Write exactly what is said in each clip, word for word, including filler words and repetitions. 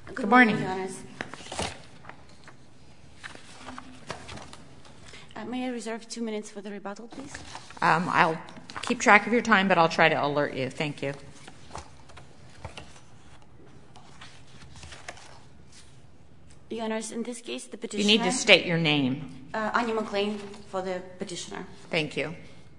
Good, Good morning. morning uh, may I reserve two minutes for the rebuttal, please? Um, I'll keep track of your time, but I'll try to alert you. Thank you. Your Honors, in this case, the petitioner... You need to state your name. Uh, Anya McLean for the petitioner. Thank you.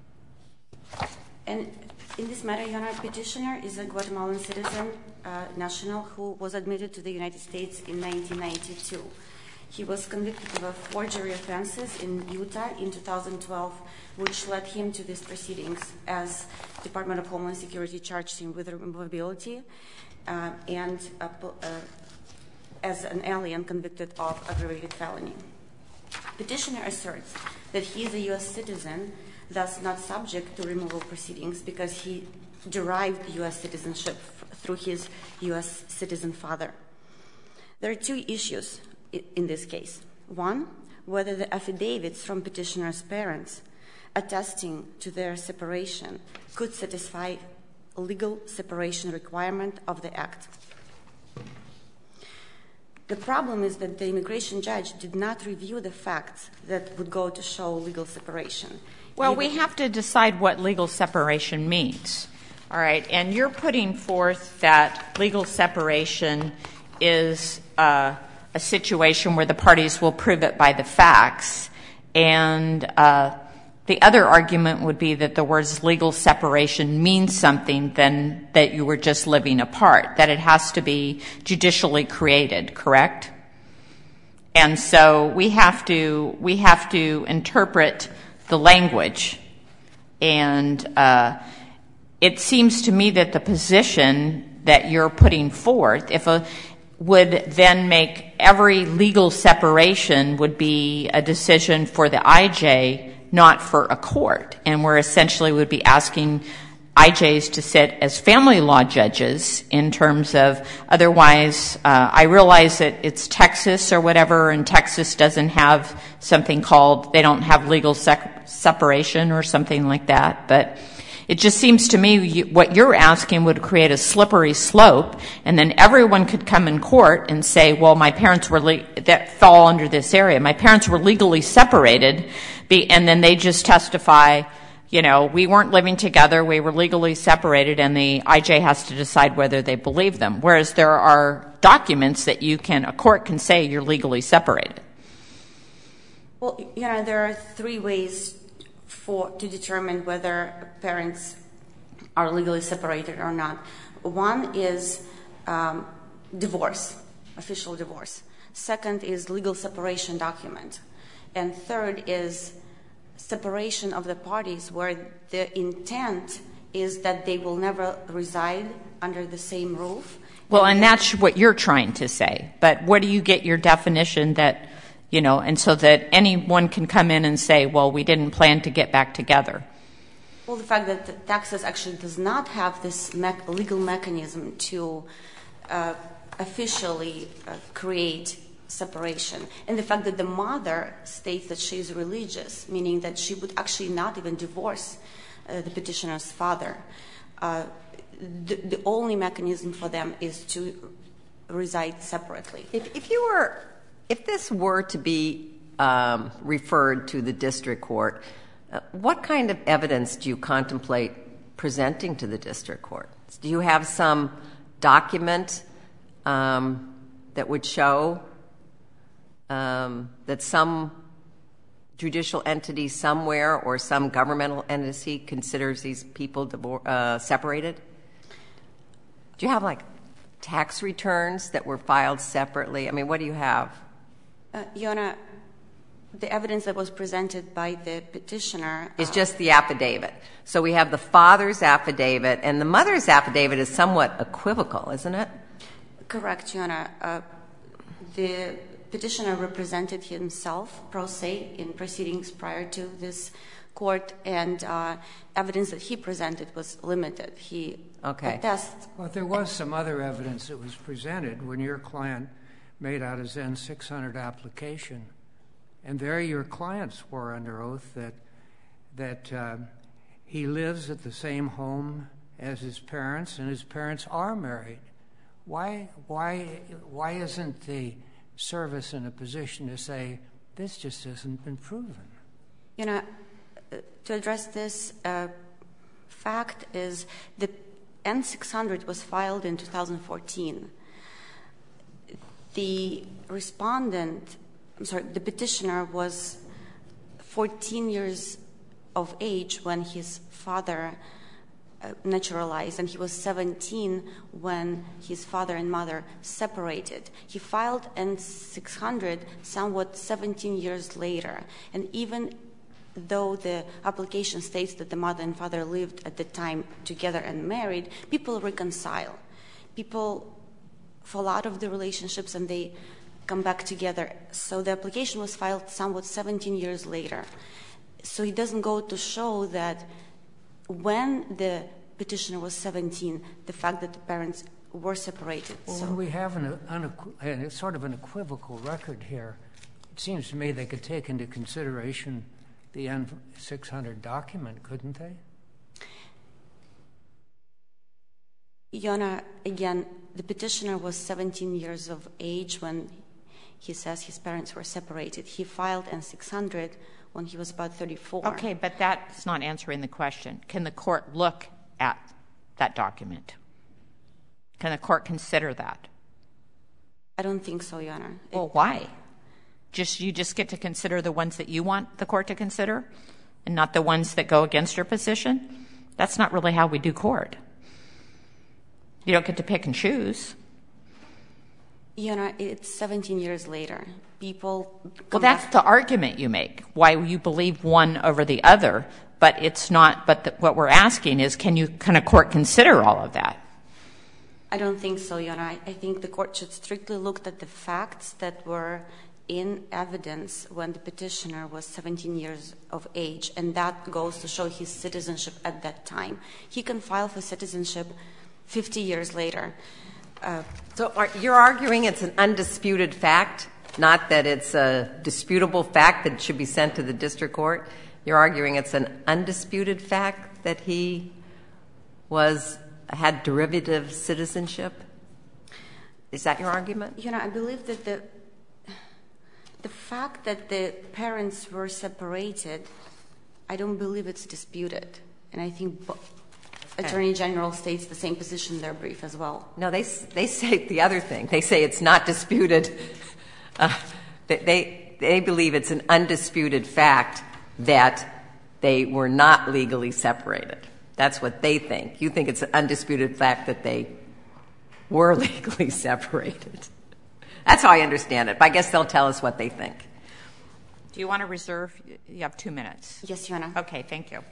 And in this matter, Your Honor, petitioner is a Guatemalan citizen, uh, national, who was admitted to the United States in nineteen ninety-two. He was convicted of forgery offenses in Utah in two thousand twelve, which led him to these proceedings, as Department of Homeland Security charged him with removability uh, and uh, uh, as an alien convicted of aggravated felony. Petitioner asserts that he is a U S citizen, thus not subject to removal proceedings because he derived U S citizenship f- through his U S citizen father. There are two issues I- in this case. One, whether the affidavits from petitioner's parents attesting to their separation could satisfy a legal separation requirement of the act. The problem is that the immigration judge did not review the facts that would go to show legal separation. Well, Even we have to decide what legal separation means. All right, and you're putting forth that legal separation is uh, a situation where the parties will prove it by the facts, and uh, the other argument would be that the words legal separation means something than that you were just living apart, that it has to be judicially created, correct? And so we have to we have to interpret the language, and uh, it seems to me that the position that you're putting forth, if a would then make every legal separation would be a decision for the I J, not for a court, and we're essentially would be asking I Js to sit as family law judges in terms of otherwise, uh, I realize that it's Texas or whatever, and Texas doesn't have something called, they don't have legal sec- separation or something like that, but it just seems to me you, what you're asking would create a slippery slope, and then everyone could come in court and say, well, my parents were, le- that fall under this area, my parents were legally separated, be, and then they just testify, you know, we weren't living together, we were legally separated, and the I J has to decide whether they believe them. Whereas there are documents that you can, a court can say you're legally separated. Well, you know, there are three ways for to determine whether parents are legally separated or not. One is um, divorce, official divorce. Second is legal separation document. And third is separation of the parties where the intent is that they will never reside under the same roof. Well, and that's what you're trying to say. But where do you get your definition that, you know, and so that anyone can come in and say, well, we didn't plan to get back together? Well, the fact that Texas actually does not have this me- legal mechanism to uh, officially uh, create separation, and the fact that the mother states that she is religious, meaning that she would actually not even divorce uh, the petitioner's father. Uh, the, the only mechanism for them is to reside separately. If, if you were, if this were to be um, referred to the district court, uh, what kind of evidence do you contemplate presenting to the district court? Do you have some document um, that would show Um, that some judicial entity somewhere or some governmental entity considers these people divor- uh, separated? Do you have, like, tax returns that were filed separately? I mean, what do you have? Uh, Yona, the evidence that was presented by the petitioner Is uh, just the affidavit. So we have the father's affidavit, and the mother's affidavit is somewhat equivocal, isn't it? Correct, Yona. Uh, the petitioner represented himself pro se in proceedings prior to this court, and uh, evidence that he presented was limited. He okay. attests. Well, there was some other evidence that was presented when your client made out his N six hundred application, and there your client swore under oath that that uh, he lives at the same home as his parents, and his parents are married. why, why, why isn't the service in a position to say, this just hasn't been proven? You know, to address this uh, fact is the N six hundred was filed in two thousand fourteen. The respondent, I'm sorry, the petitioner was fourteen years of age when his father uh, naturalized, and he was seventeen when his father and mother separated. He filed N six hundred somewhat seventeen years later, and even though the application states that the mother and father lived at the time together and married, people reconcile. People fall out of the relationships and they come back together. So the application was filed somewhat seventeen years later. So it doesn't go to show that when the petitioner was seventeen, the fact that the parents were separated. Well, so when we have an, an, sort of an equivocal record here, it seems to me they could take into consideration the N six hundred document, couldn't they? Yona, again, the petitioner was seventeen years of age when he says his parents were separated. He filed N six hundred when he was about thirty-four. Okay, but that's not answering the question. Can the court look at that document? Can the court consider that? I don't think so, Your Honor. Well, why? Just you just get to consider the ones that you want the court to consider and not the ones that go against your position? That's not really how we do court. You don't get to pick and choose. You know, it's seventeen years later. People... Well, that's the argument you make, why you believe one over the other, but it's not, but the, what we're asking is, can you, can a court consider all of that? I don't think so, Your Honor. I, I think the court should strictly look at the facts that were in evidence when the petitioner was seventeen years of age, and that goes to show his citizenship at that time. He can file for citizenship fifty years later. Uh, so are, you're arguing it's an undisputed fact, not that it's a disputable fact that should be sent to the district court? You're arguing it's an undisputed fact that he was had derivative citizenship? Is that your argument? You know, I believe that the the fact that the parents were separated, I don't believe it's disputed. And I think bo- okay. Attorney General states the same position in their brief as well. No, they they say the other thing. They say it's not disputed. Uh, they they believe it's an undisputed fact that they were not legally separated. That's what they think. You think it's an undisputed fact that they were legally separated. That's how I understand it. But I guess they'll tell us what they think. Do you want to reserve? You have two minutes. Yes, Your Honor. Okay, thank you.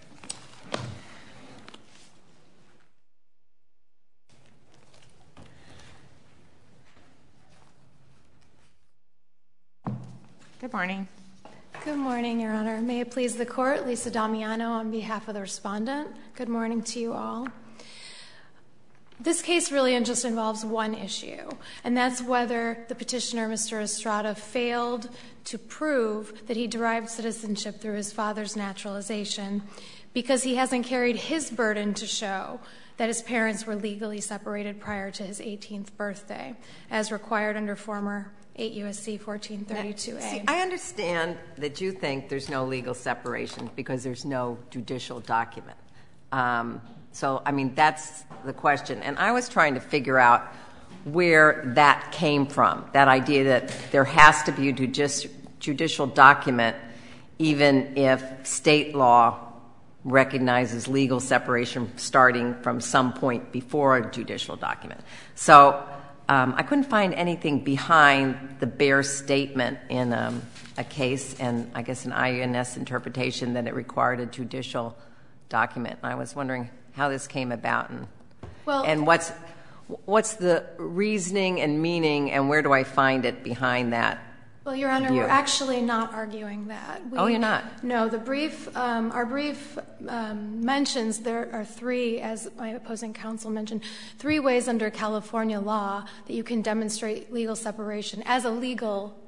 Good morning. Good morning, Your Honor. May it please the Court, Lisa Damiano on behalf of the respondent. Good morning to you all. This case really just involves one issue, and that's whether the petitioner, Mister Estrada, failed to prove that he derived citizenship through his father's naturalization because he hasn't carried his burden to show that his parents were legally separated prior to his eighteenth birthday, as required under former eight U S C fourteen thirty-two A. See, I understand that you think there's no legal separation because there's no judicial document. Um, so, I mean, that's the question. And I was trying to figure out where that came from, that idea that there has to be a judici- judicial document even if state law recognizes legal separation starting from some point before a judicial document. So um, I couldn't find anything behind the bare statement in um, a case, and I guess an I N S interpretation that it required a judicial document. And I was wondering how this came about and well, and what's what's the reasoning and meaning, and where do I find it behind that? Well, Your Honor, view? we're actually not arguing that. We, oh, you're not? No, the brief, um, our brief um, mentions there are three, as my opposing counsel mentioned, three ways under California law that you can demonstrate legal separation as a legal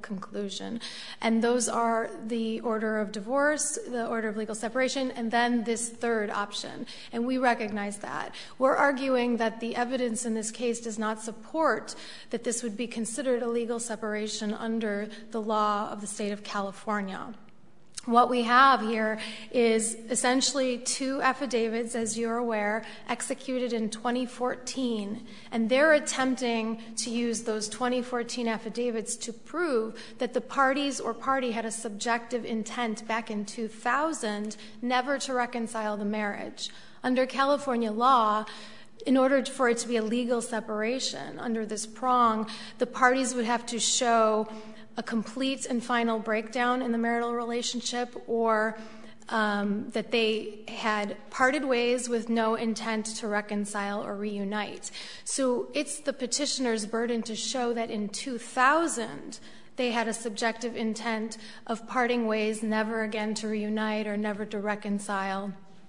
conclusion. And those are the order of divorce, the order of legal separation, and then this third option. And we recognize that. We're arguing that the evidence in this case does not support that this would be considered a legal separation under the law of the state of California. What we have here is essentially two affidavits, as you're aware, executed in twenty fourteen, and they're attempting to use those twenty fourteen affidavits to prove that the parties or party had a subjective intent back in two thousand never to reconcile the marriage. Under California law, in order for it to be a legal separation under this prong, the parties would have to show a complete and final breakdown in the marital relationship, or um, that they had parted ways with no intent to reconcile or reunite. So it's the petitioner's burden to show that in two thousand they had a subjective intent of parting ways, never again to reunite or never to reconcile,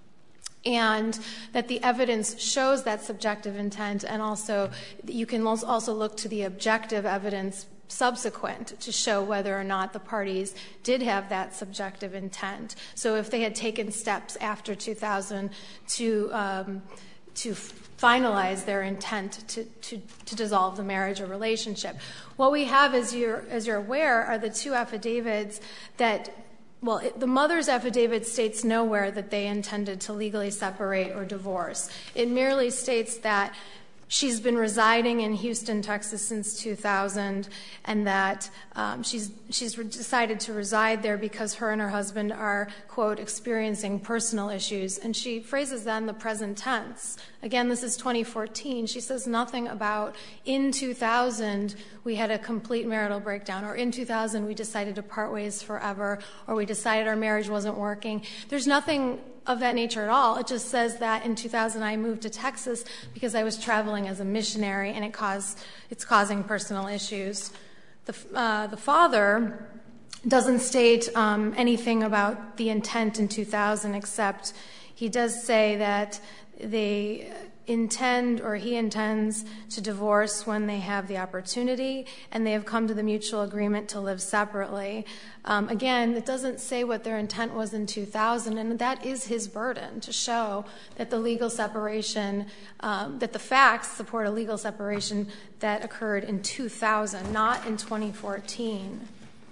and that the evidence shows that subjective intent, and also you can also look to the objective evidence subsequent to show whether or not the parties did have that subjective intent. So if they had taken steps after two thousand to um, to finalize their intent to, to, to dissolve the marriage or relationship. What we have, as you're, as you're aware, are the two affidavits that, well, it, the mother's affidavit states nowhere that they intended to legally separate or divorce. It merely states that she's been residing in Houston, Texas since two thousand, and that um, she's she's decided to reside there because her and her husband are, quote, experiencing personal issues. And she phrases that in the present tense. Again, this is twenty fourteen. She says nothing about in two thousand we had a complete marital breakdown, or in two thousand we decided to part ways forever, or we decided our marriage wasn't working. There's nothing of that nature at all. It just says that in two thousand I moved to Texas because I was traveling as a missionary, and it caused it's causing personal issues. The uh, the father doesn't state um, anything about the intent in two thousand, except he does say that they intend, or he intends, to divorce when they have the opportunity, and they have come to the mutual agreement to live separately. Um, again, it doesn't say what their intent was in two thousand, and that is his burden, to show that the legal separation, um, that the facts support a legal separation that occurred in two thousand, not in twenty fourteen.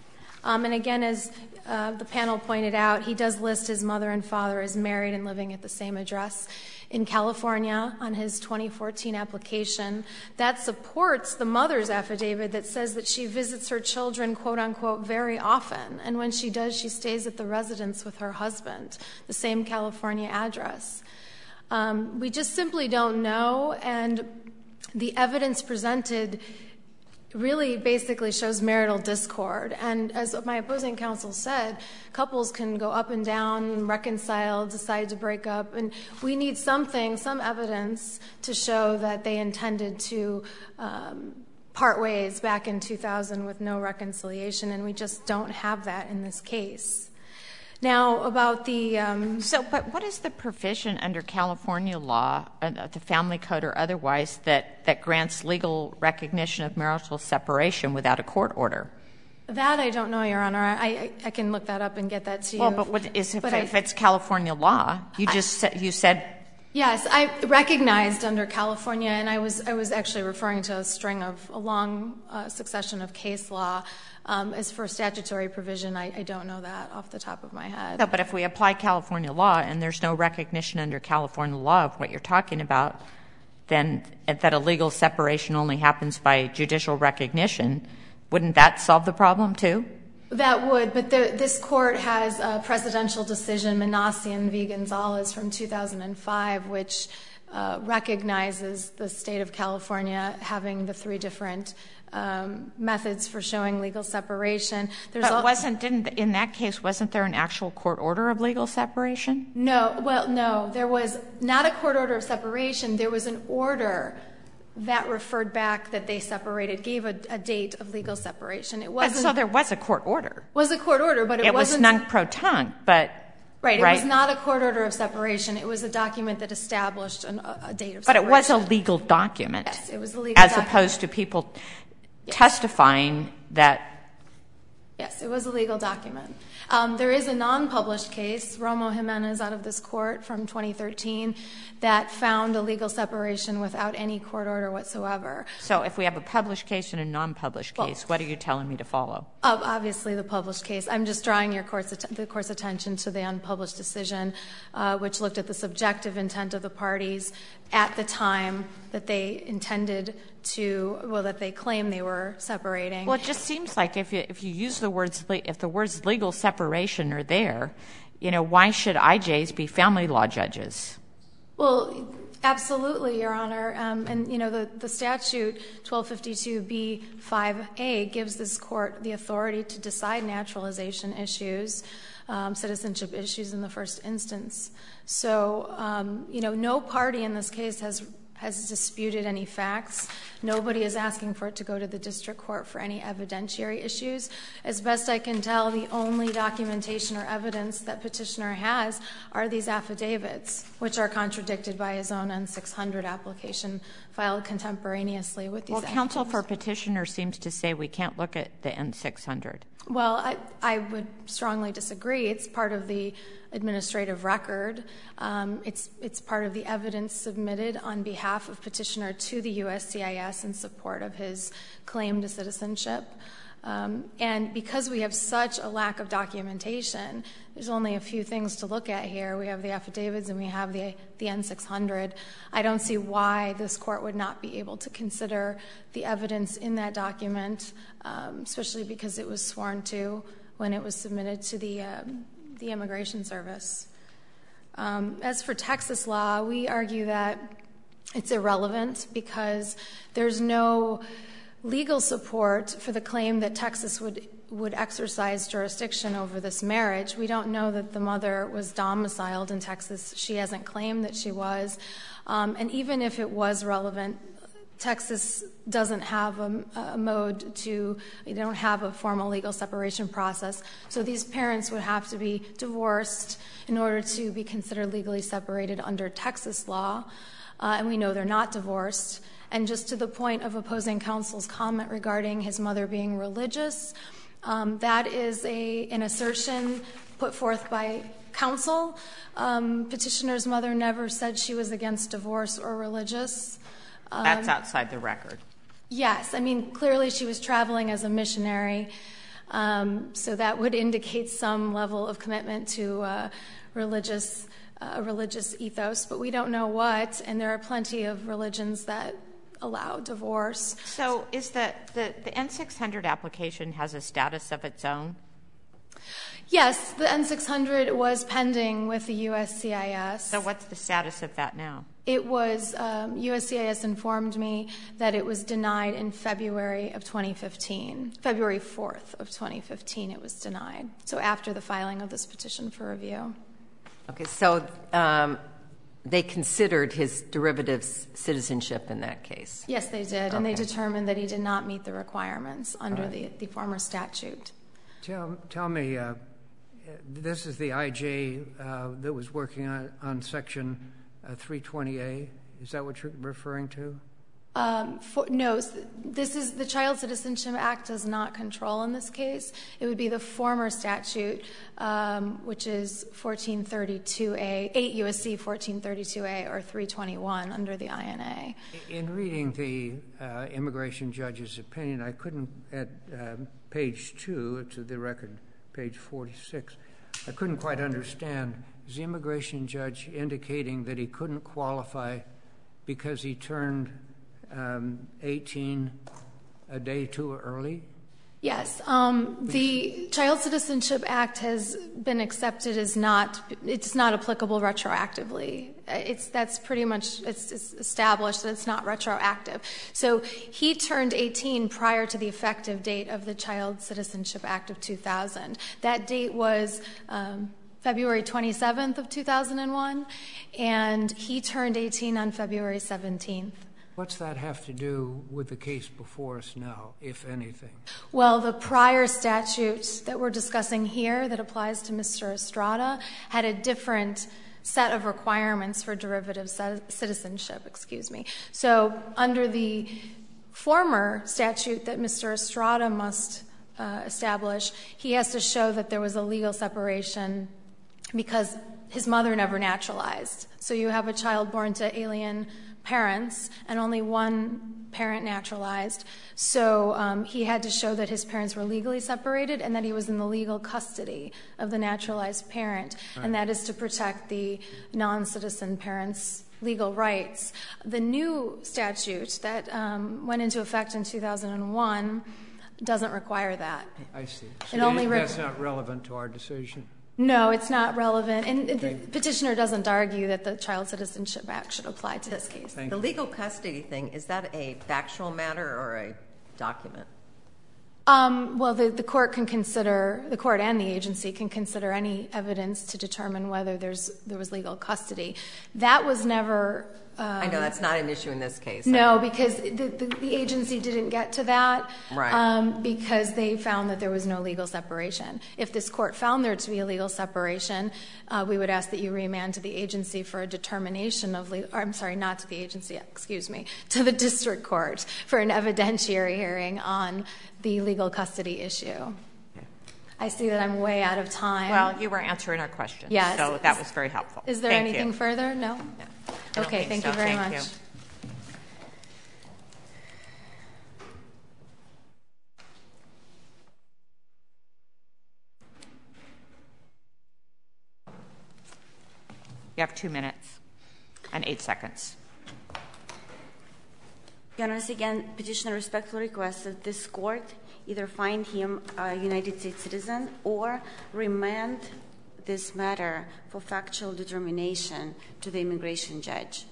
Um, and again, as uh, the panel pointed out, he does list his mother and father as married and living at the same address in California on his twenty fourteen application. That supports the mother's affidavit that says that she visits her children, quote unquote, very often. And when she does, she stays at the residence with her husband, the same California address. Um, we just simply don't know, and the evidence presented really basically shows marital discord. And as my opposing counsel said, couples can go up and down, reconcile, decide to break up, and we need something, some evidence to show that they intended to um, part ways back in two thousand with no reconciliation, and we just don't have that in this case. Now, about the... Um, so, but what is the provision under California law, uh, the family code or otherwise, that, that grants legal recognition of marital separation without a court order? That I don't know, Your Honor. I, I, I can look that up and get that to you. Well, but what is, if, but if I, it's California law, you just said, you said... Yes, I recognized under California, and I was I was actually referring to a string of, a long uh, succession of case law. Um, as for statutory provision, I, I don't know that off the top of my head. No, but if we apply California law and there's no recognition under California law of what you're talking about, then that a legal separation only happens by judicial recognition, wouldn't that solve the problem too? That would, but the, this court has a presidential decision, Manassian v. Gonzalez from two thousand five, which uh, recognizes the state of California having the three different um, methods for showing legal separation. There's but wasn't, didn't, in that case, wasn't there an actual court order of legal separation? No, well, no, there was not a court order of separation. There was an order that referred back that they separated, gave a, a date of legal separation. It wasn't. But so there was a court order. Was a court order, but it, it wasn't. It was non-pro-tunc, but. Right, it right? was not a court order of separation. It was a document that established an, a, a date of but separation. But it was a legal document. Yes, it was a legal as document. As opposed to people yes. testifying that Yes, it was a legal document. Um, there is a non-published case, Romo Jimenez out of this court from twenty thirteen, that found a legal separation without any court order whatsoever. So if we have a published case and a non-published Well, case, what are you telling me to follow? Uh, obviously the published case. I'm just drawing your court's att- the court's attention to the unpublished decision, uh, which looked at the subjective intent of the parties at the time that they intended to, well, that they claim they were separating. Well, it just seems like if you if you use the words, if the words legal separation are there, you know, why should I Js be family law judges? Well, absolutely, Your Honor. Um, and, you know, the, the statute twelve fifty-two B five A gives this court the authority to decide naturalization issues, um, citizenship issues in the first instance. So, um, you know, no party in this case has has disputed any facts. Nobody is asking for it to go to the district court for any evidentiary issues. As best I can tell, the only documentation or evidence that petitioner has are these affidavits, which are contradicted by his own N six hundred application filed contemporaneously with these Well, counsel for petitioner seems to say we can't look at the N six hundred. Well, I, I would strongly disagree. It's part of the administrative record. Um, it's, it's part of the evidence submitted on behalf of petitioner to the U S C I S in support of his claim to citizenship. Um, and because we have such a lack of documentation, there's only a few things to look at here. We have the affidavits and we have the, the N six hundred. I don't see why this court would not be able to consider the evidence in that document, um, especially because it was sworn to when it was submitted to the, um, the Immigration Service. Um, as for Texas law, we argue that it's irrelevant because there's no legal support for the claim that Texas would would exercise jurisdiction over this marriage. We don't know that the mother was domiciled in Texas. She hasn't claimed that she was. Um, and even if it was relevant, Texas doesn't have a, a mode to, they don't have a formal legal separation process. So these parents would have to be divorced in order to be considered legally separated under Texas law. Uh, and we know they're not divorced. And just to the point of opposing counsel's comment regarding his mother being religious, um, that is a, an assertion put forth by counsel. Um, petitioner's mother never said she was against divorce or religious. Um, That's outside the record. Yes. I mean, clearly she was traveling as a missionary, um, so that would indicate some level of commitment to uh, religious, uh, religious ethos, but we don't know what, and there are plenty of religions that allow divorce. So is the, the, the N six hundred application has a status of its own? Yes, the N six hundred was pending with the U S C I S. So what's the status of that now? It was, um, U S C I S informed me that it was denied in February of twenty fifteen. February fourth of twenty fifteen it was denied. So after the filing of this petition for review. Okay, so um, they considered his derivative citizenship in that case? Yes, they did, Okay. and they determined that he did not meet the requirements under Right. the, the former statute. Tell, tell me, uh, this is the I J uh, that was working on, on Section uh, three twenty A. Is that what you're referring to? Um, for, no, this is the Child Citizenship Act does not control in this case. It would be the former statute, um, which is fourteen thirty-two A, eight U S C fourteen thirty-two A or three twenty-one under the I N A. In reading the uh, immigration judge's opinion, I couldn't, at um, page two, to the record, page forty-six, I couldn't quite understand. Is the immigration judge indicating that he couldn't qualify because he turned um, eighteen a day too early? Yes. Um, the Child Citizenship Act has been accepted as not, it's not applicable retroactively. It's, that's pretty much, it's, it's established that it's not retroactive. So he turned eighteen prior to the effective date of the Child Citizenship Act of two thousand. That date was um, February twenty-seventh of two thousand one, and he turned eighteen on February seventeenth. What's that have to do with the case before us now, if anything? Well, the prior statute that we're discussing here that applies to Mister Estrada had a different set of requirements for derivative citizenship, excuse me. So under the former statute that Mister Estrada must uh, establish, he has to show that there was a legal separation because his mother never naturalized. So you have a child born to alien parents and only one parent naturalized. So um, he had to show that his parents were legally separated and that he was in the legal custody of the naturalized parent. Right. And that is to protect the non-citizen parents' legal rights. The new statute that um, went into effect in two thousand one doesn't require that. I see. So it only that's not relevant to our decision. No, it's not relevant. And the petitioner doesn't argue that the Child Citizenship Act should apply to this case. The legal custody thing, is that a factual matter or a document? Um, well, the, the court can consider, the court and the agency can consider any evidence to determine whether there's there was legal custody. That was never... Um, I know that's not an issue in this case. No, because the, the, the agency didn't get to that right. um, because they found that there was no legal separation. If this court found there to be a legal separation, uh, we would ask that you remand to the agency for a determination of legal, or I'm sorry, not to the agency, excuse me, to the district court for an evidentiary hearing on the legal custody issue. I see that I'm way out of time. Well, you were answering our questions. Yes. So that was very helpful. Is there Thank anything you. further? No? No. Okay, thank so. you very Thank much. You. You have two minutes and eight seconds. Your Honor, again, petitioner respectfully requests that this court either find him a United States citizen or remand this matter for factual determination to the immigration judge.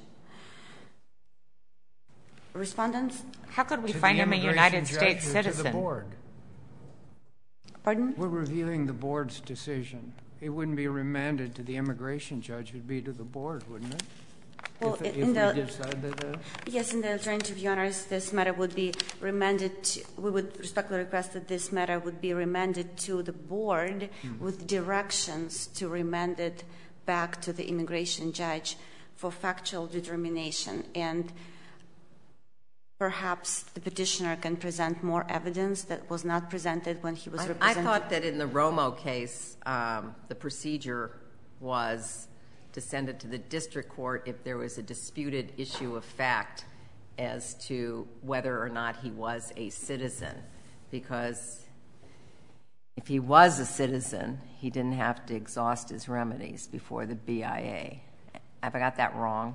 Respondents? How could we to find him a United judge States or citizen? To the board. Pardon? We're reviewing the board's decision. It wouldn't be remanded to the immigration judge. It would be to the board, wouldn't it? Well, if, in if the, we decide that, uh, yes, in the alternative, Your Honors, this matter would be remanded to, we would respectfully request that this matter would be remanded to the board mm. with directions to remand it back to the immigration judge for factual determination. And perhaps the petitioner can present more evidence that was not presented when he was I, represented. I thought that in the Romo case, um, the procedure was to send it to the district court if there was a disputed issue of fact as to whether or not he was a citizen. Because if he was a citizen, he didn't have to exhaust his remedies before the B I A. Have I got that wrong?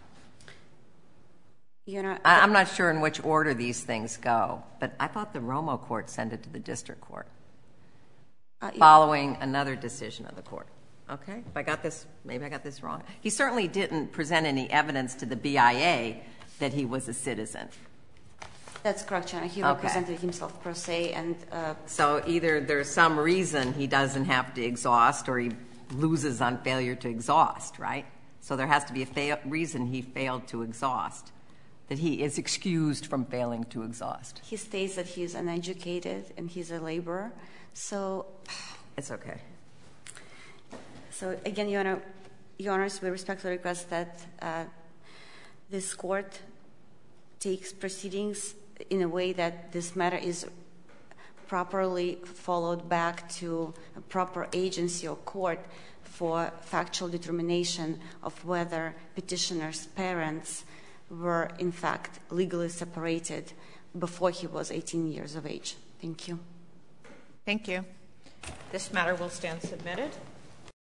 You know, I, I'm not sure in which order these things go, but I thought the Romo court sent it to the district court uh, following yeah. another decision of the court. Okay, if I got this, maybe I got this wrong. He certainly didn't present any evidence to the B I A that he was a citizen. That's correct, Your Honor. He okay. represented himself per se, and uh, so either there's some reason he doesn't have to exhaust, or he loses on failure to exhaust, right? So there has to be a fa- reason he failed to exhaust, that he is excused from failing to exhaust. He states that he's uneducated and he's a laborer. So it's okay. So again, Your Honor, Your Honors, we respectfully request that uh, this court takes proceedings in a way that this matter is properly followed back to a proper agency or court for factual determination of whether petitioner's parents were in fact legally separated before he was eighteen years of age. Thank you. Thank you. This matter will stand submitted.